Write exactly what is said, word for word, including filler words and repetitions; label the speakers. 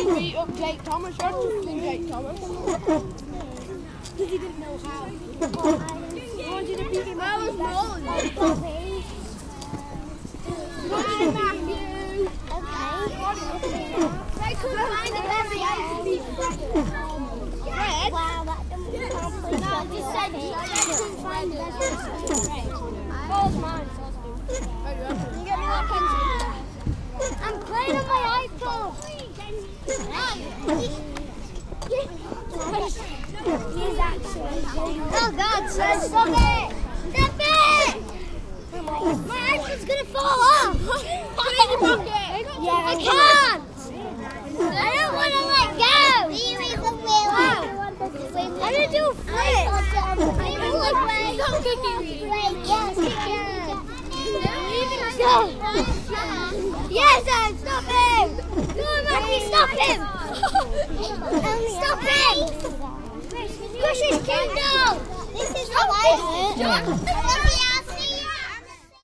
Speaker 1: beat up Jake Thomas. You're just than Jake Thomas.
Speaker 2: Because he didn't know how. He wanted to beat him.
Speaker 1: That was Molly. Come on, Matthew.
Speaker 2: Okay.
Speaker 1: They couldn't find the best way to beat Red.
Speaker 2: Wow, that doesn't complete.
Speaker 1: No, I just said they couldn't find the best way to beat Red. Ball's mine. You get me that pencil?
Speaker 2: I'm playing on my iPhone. He's actually. Oh God, son, stop it! Stop it! My iPhone's gonna fall off. Yeah, I can't. I don't want to let go. Wow. I'm gonna do a flip. I'm gonna like stop kicking me. Yes, yes, Dad, stop him! Come on, Matthew, stop him! Stop him! Push his kingdom! This is how I hurt.